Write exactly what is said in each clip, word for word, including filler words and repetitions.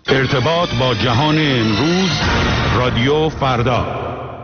ارتباط با جهان امروز، رادیو فردا.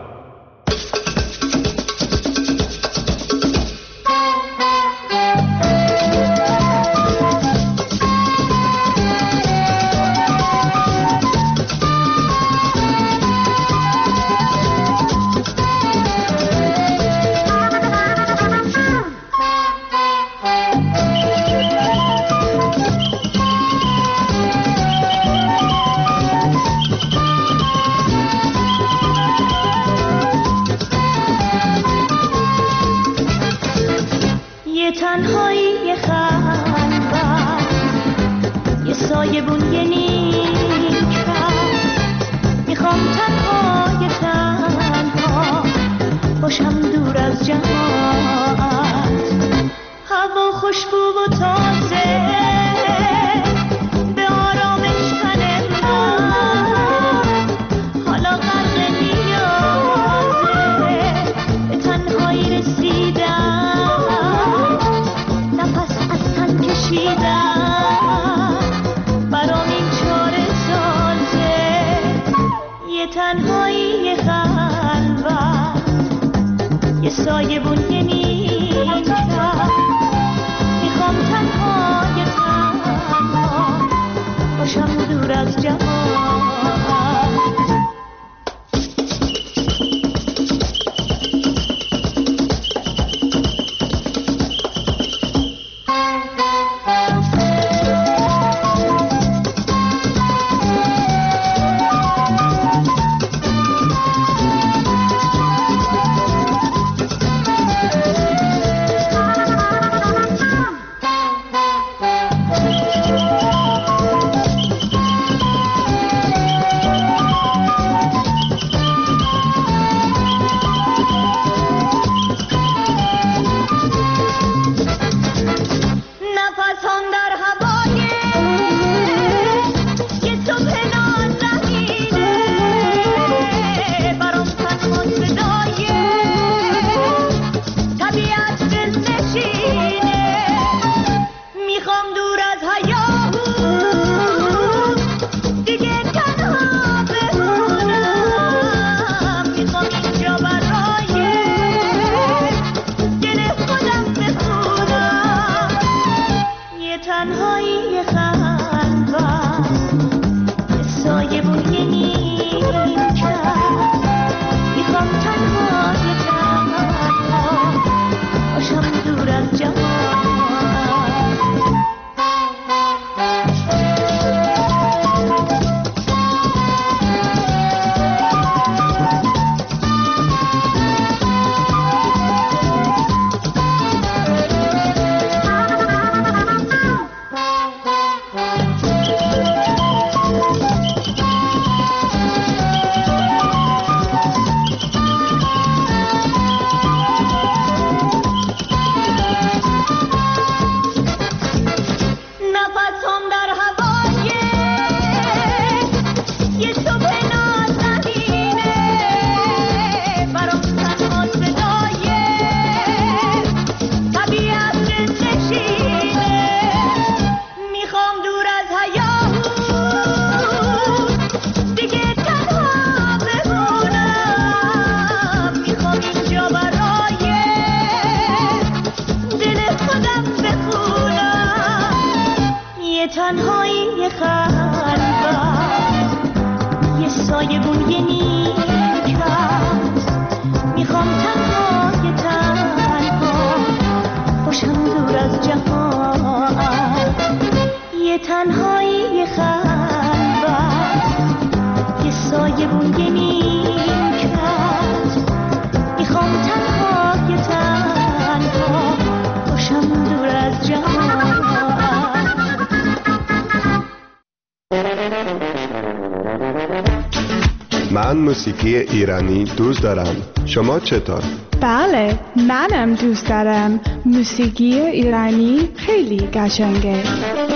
من موسیقی ایرانی دوست دارم. شما چطور؟ بله، منم دوست دارم. موسیقی ایرانی خیلی قشنگه.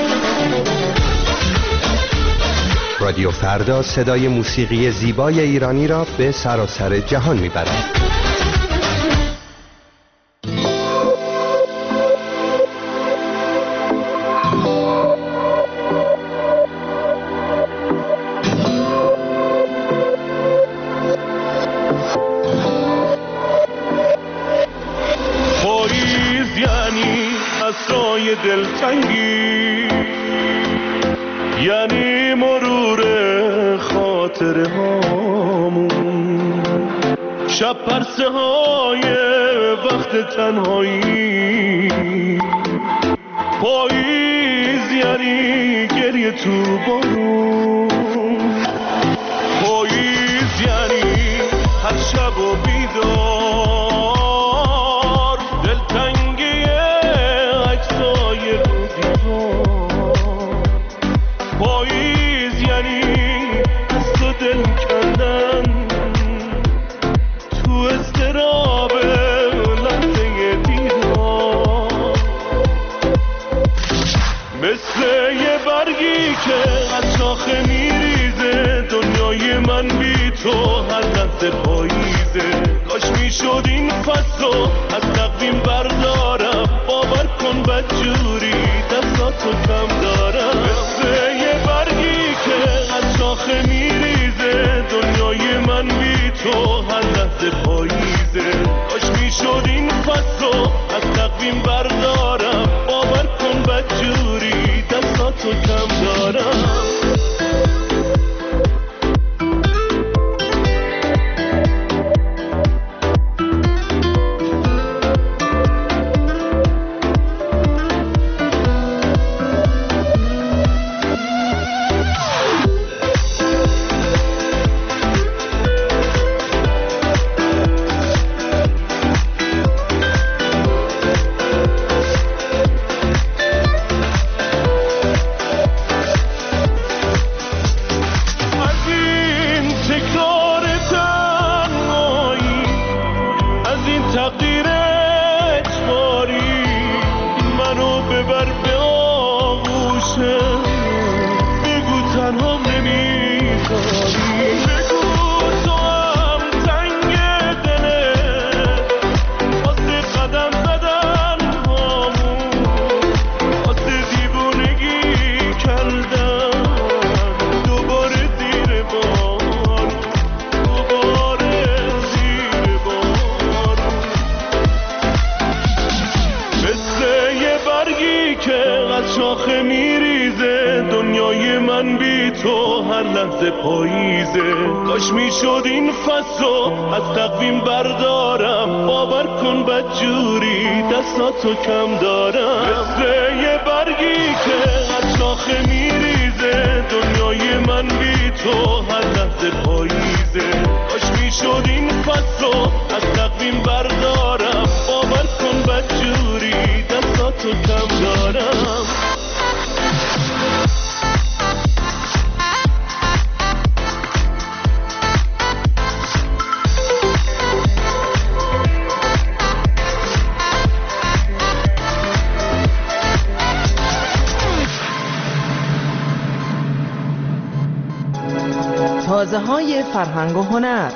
رادیو فردا صدای موسیقی زیبای ایرانی را به سراسر جهان میبرد. دلتنگی یعنی مرور خاطره هامون، شب پرسه های وقت تنهایی، پاییز یعنی گریه تو بارون، پاییز یعنی هر شب و بیدار دلتنگی عکسای رو دیوار، پاییز یعنی دست و دل کندن تو اضطراب لحظه دیدار، مثل یه برگی که از شاخه میریزه دنیای من بی تو هر لحظه پاییزه، کاش میشد این فصلو از تقویم بردارم، باور کن بدجوری دستاتو کم دارم، مثل یه برگی که از شاخه میریزه دنیای من بی تو هر لحظه پاییزه، کاش میشد این فصلو از تقویم بردارم، باور کن بدجوری دستاتو کم دارم. شاخه میریزه دنیای من بی تو هر لحظه پاییزه، کاش میشد این فصلو از تقویم بردارم، باور کن بدجوری دستاتو کم دارم، مثل یه برگی که از شاخه میریزه دنیای من بی تو هر لحظه پاییزه، کاش میشد این فصلو از تقویم بردارم، باور کن بدجوری دستاتو کم دارم. تازه های فرهنگ و هنر.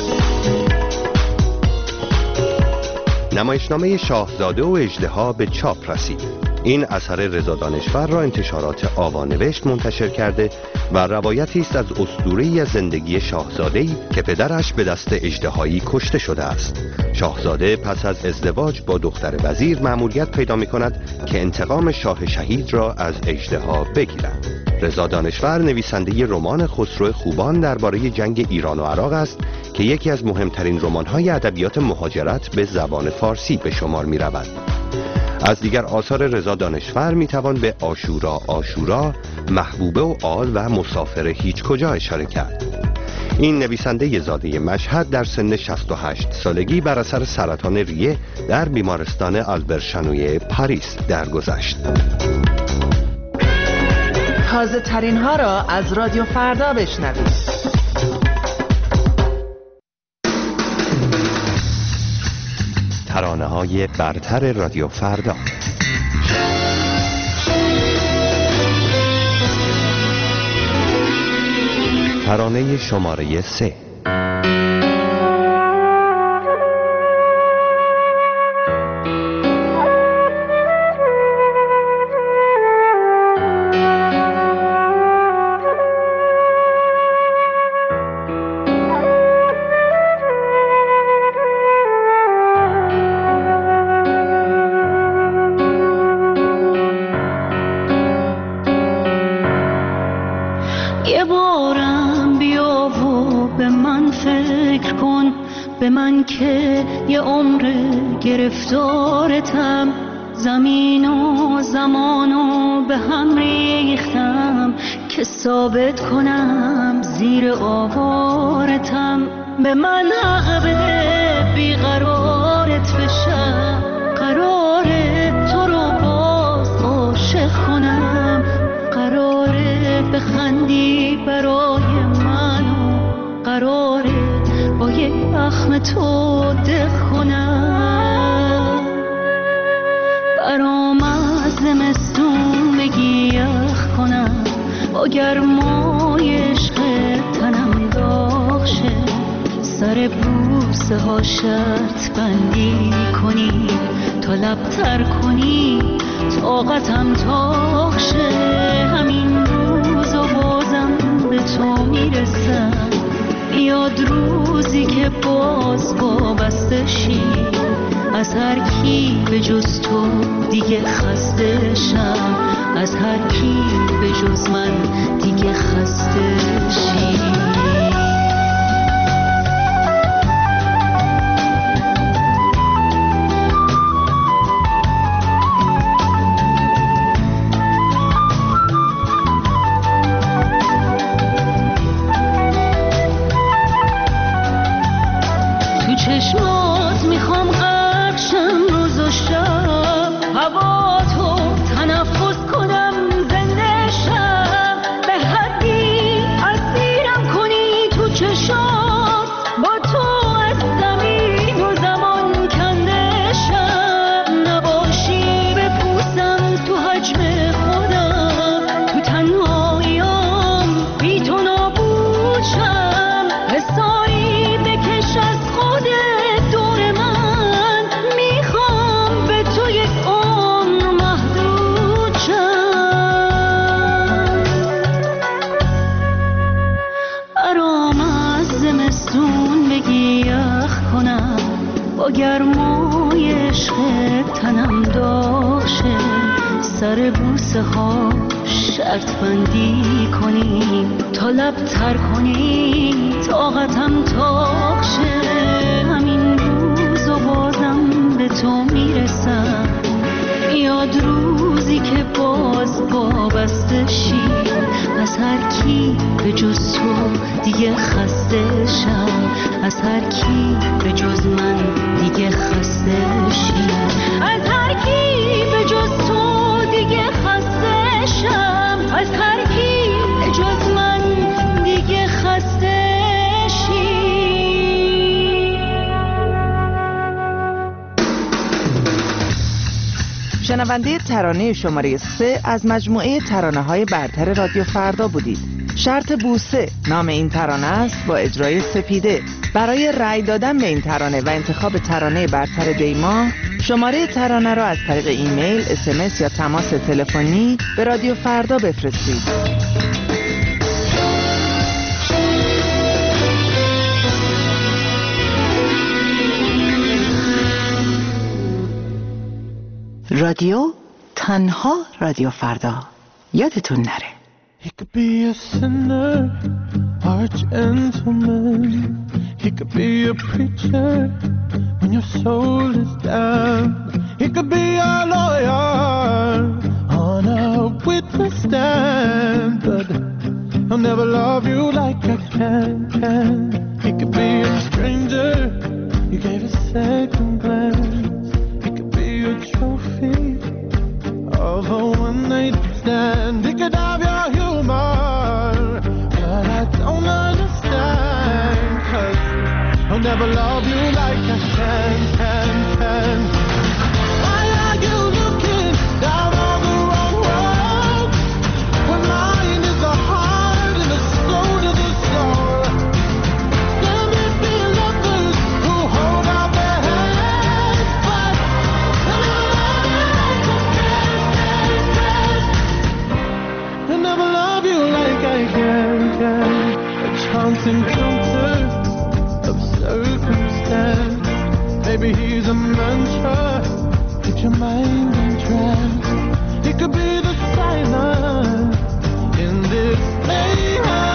نمایشنامه شاهزاده و اژدها به چاپ رسید. این اثر رضا دانشور را انتشارات آوانوشت منتشر کرده و روایتی است از اسطوره‌ای از زندگی شاهزاده‌ای که پدرش به دست اژدهایی کشته شده است. شاهزاده پس از ازدواج با دختر وزیر مأموریت پیدا می‌کند که انتقام شاه شهید را از اژدها بگیرد. رضا دانشور نویسنده رمان خسرو خوبان درباره جنگ ایران و عراق است که یکی از مهمترین رمان‌های ادبیات مهاجرت به زبان فارسی به شمار می‌رود. از دیگر آثار رضا دانشور میتوان به عاشورا عاشورا، محبوبه و آل و مسافر هیچ کجا اشاره کرد. این نویسنده زاده مشهد در سن شصت و هشت سالگی بر اثر سرطان ریه در بیمارستان آلبرت شانویه پاریس درگذشت. تازه ترین ها را از رادیو فردا بشنوید. ترانه های برتر رادیو فردا. ترانه شماره سه. یه بارم بیا و به من فکر کن، به من که یه عمر گرفتارتم، زمین و زمان و به هم ریختم که ثابت کنم زیر آوارتم. به من حق بده بیقرارت بشم، قراره تو رو باز عاشق کنم، قراره بخندی برای من و قراره با یک زخم تو دق کنم. برام از زمستون بگی یخ کنم، با گرمای عشق تنم داغ شه، سر بوسه ها شرط بندی کنی، تا لبتر کنی طاقتم تاق شه. همین روز و بازم به تو میرسم، یاد روزی که باز وابسته شی، از هر کی به جز تو دیگه خسته شم، از هر کی به جز من دیگه خسته شی. چشمات میخوام غرق شم روز و شب، هوا تو تنفس کنم زنده شم، به حدی اسیرم کنی تو چشات، با تو از زمین و زمان کنده شم، نباشی بپوسم تو حجم خودم، تو تنهاییام بی تو نابود شم، حسایی بکش از دور من، میخوام به تو یک عمر محدود شم. برام از زمستون بگی یخ کنم، با گرمای عشق تنم داغ شه، سر بوسه ها شرط بندی کنی، تا لبتر کنی طاقتم تاق شه. همین روز و بازم به تو میرسم، یاد روزی که باز وابسته شی، از هر کی به جز تو دیگه خسته شم، از هر کی به جز من دیگه خسته شی، از هر کی به جز تو دیگه خسته شم، از هر کی به جز من دیگه خسته شی. شنونده ترانه شماره سه از مجموعه ترانه‌های برتر رادیو فردا بودید. شرط بوسه نام این ترانه است با اجرای سپیده. برای رأی دادن به این ترانه و انتخاب ترانه برتر دیما، شماره ترانه را از طریق ایمیل، اس ام اس یا تماس تلفنی به رادیو فردا بفرستید. رادیو تنها رادیو فردا، یادتون نره. He could be a sinner or a gentleman. He could be a preacher when your soul is down. He could be a lawyer on a witness stand, but I'll never love you like I can, can. He could be a stranger you gave a second glance. He could be a trophy of a one-night stand. He could have your humor, but I don't understand, 'cause I'll never love you like I can, can, can. Why are you looking down on the wrong road, when mine is the heart and the soul to the soul? There may be lovers who hold out their hands, but I'll never love you like I can, can, can. I'll never love you like I can, can. A chance encounter of circumstance. Maybe he's a mantra, keep your mind in trance. He could be the silence in this mayhem.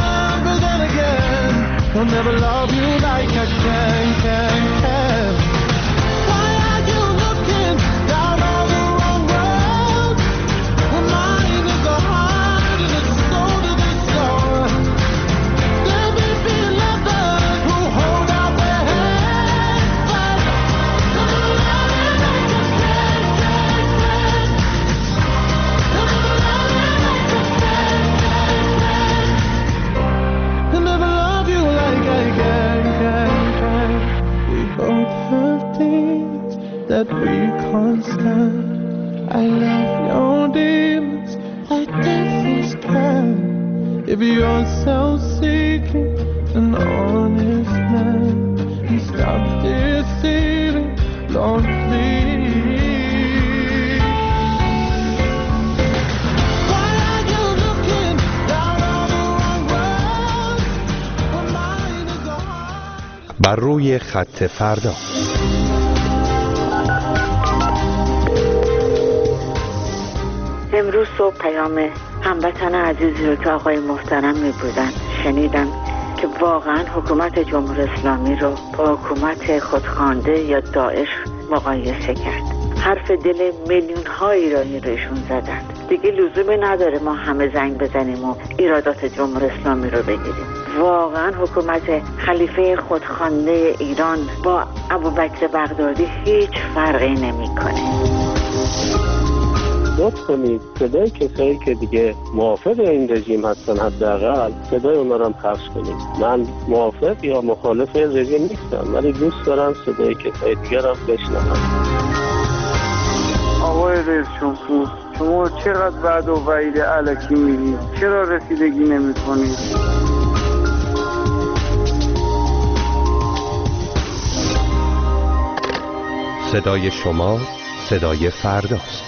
never love you like I can, can, can. Why are you looking down on the wrong road? When mine is a heart and it's soul to the soul. There may be lovers who hold out their hands, but never love you like I can, can, can. Never love you like I can, can, can. Never love you like I can, can, can. We both have things that we can't stand. I love your demons like devils can. If you're self-seeking, an honest man, and stop deceiving, Lord, please. Why are you looking down on the wrong road? When mine is a heart. بر روی خط فردا. امروز صبح پیام هموطن عزیزی رو که آقای محترم می بودن شنیدم که واقعا حکومت جمهوری اسلامی رو با حکومت خودخوانده یا داعش مقایسه کرد. حرف دل میلیون ها ایرانی رو ایشون زدن. دیگه لزومی نداره ما همه زنگ بزنیم و ایرادات جمهوری اسلامی رو بگیریم. واقعا حکومت خلیفه خودخوانده ایران با ابوبکر بغدادی هیچ فرقی نمیکنه. لطف کنید صدای کسایی که دیگه موافق این رژیم هستن حداقل صدای اونا رو هم پخش کنید. من موافق یا مخالف این رژیم نیستم، ولی دوست دارم صدای کسای دیگر هم بشنوم. آقای رئیس جمهور، شما چقدر وعد و وعید الکی میگید؟ چرا رسیدگی نمی‌کنید؟ صدای شما صدای فرداست.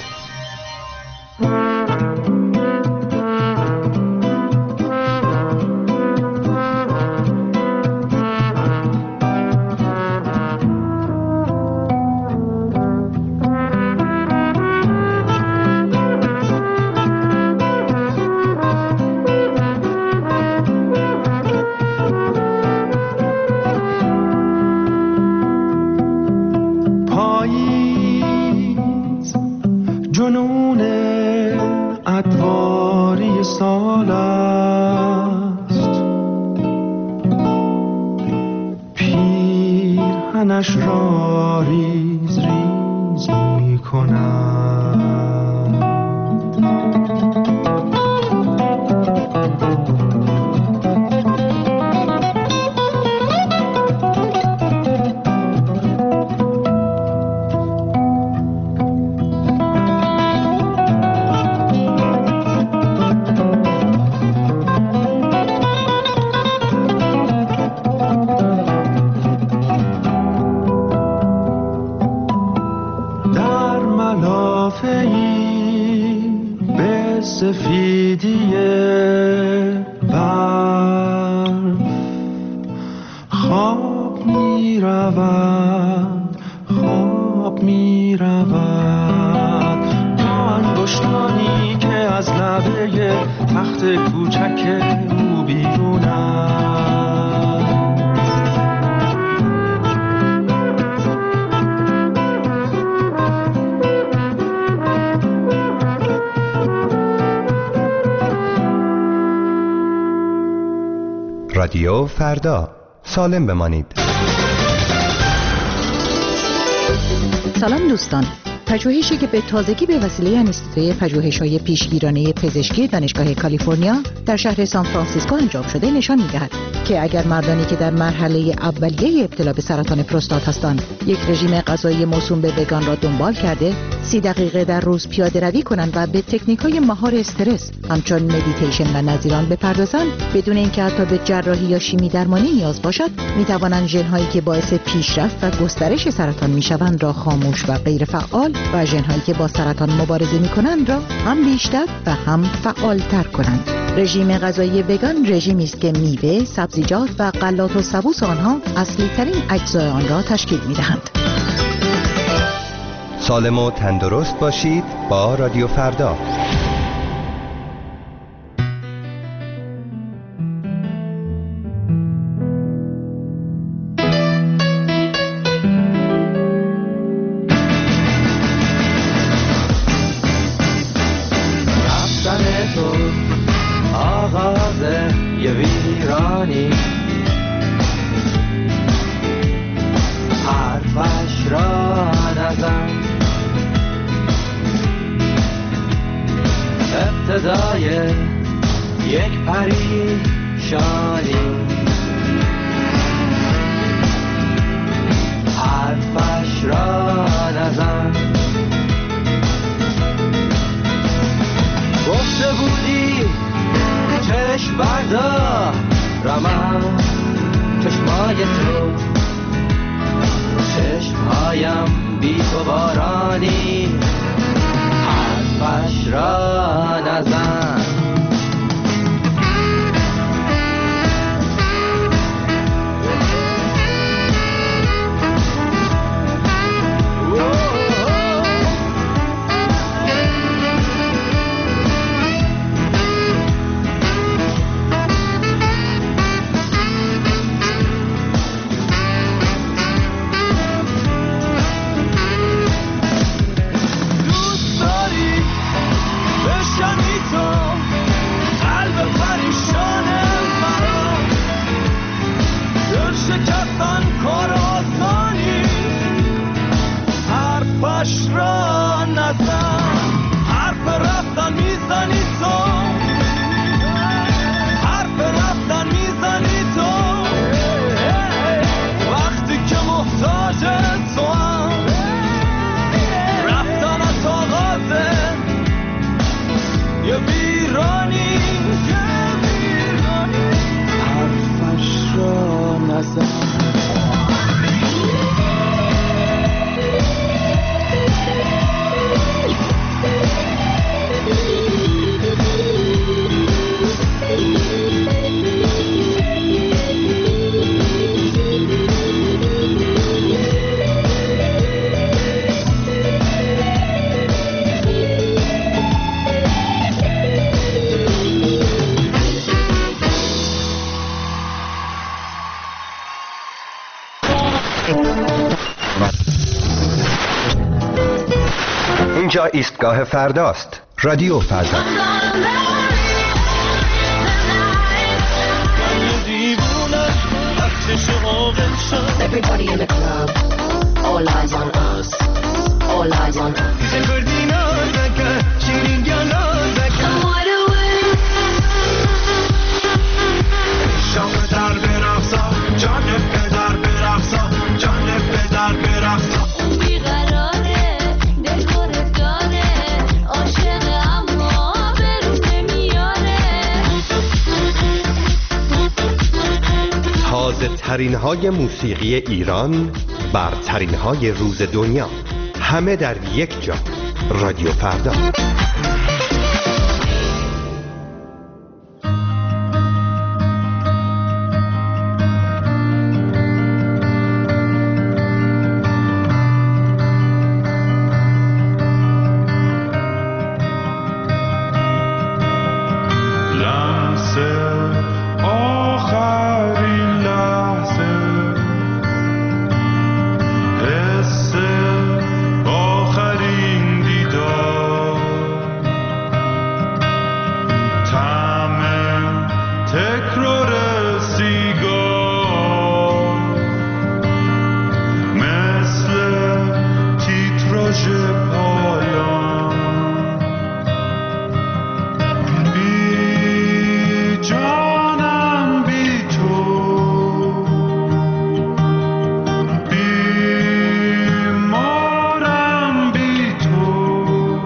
رادیو فردا، سالم بمانید. سلام دوستان. پژوهشی که به تازگی به وسیله انستیتوی پژوهش‌های پیشگیرانه پزشکی دانشگاه کالیفرنیا در شهر سان فرانسیسکو انجام شده نشان می‌دهد که اگر مردانی که در مرحله اولیه ابتلا به سرطان پروستات هستند یک رژیم غذایی موسوم به وگان را دنبال کرده، سی دقیقه در روز پیاده روی کنند و به تکنیک‌های مهار استرس همچون مدیتیشن و نظیران بپردازند، بدون اینکه حتی به جراحی یا شیمی درمانی نیاز باشد، می‌توانند ژن‌هایی که باعث پیشرفت و گسترش سرطان می‌شوند را خاموش و غیر فعال و ژن‌هایی که با سرطان مبارزه می‌کنند را هم بیشتر و هم فعال‌تر کنند. رژیم غذایی وگان رژیمی است که میوه، سبزیجات و غلات و سبوس آنها اصلی‌ترین اجزای آن را تشکیل می‌دهند. سالم و تندرست باشید با رادیو فردا. بارانی حرفش را نزن ابتدای یک پریشانی حرفش را نزن گفته بودی چشم بردار رمن چشمای تو چشمهایم بی تو بارانی حرفش را نزن اینجا ایستگاه فرداست. رادیو فردا. Everybody in the club, all eyes on us, all eyes on us. تازه ترین های موسیقی ایران، برترین های روز دنیا، همه در یک جا. رادیو فردا.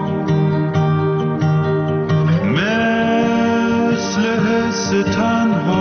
تنها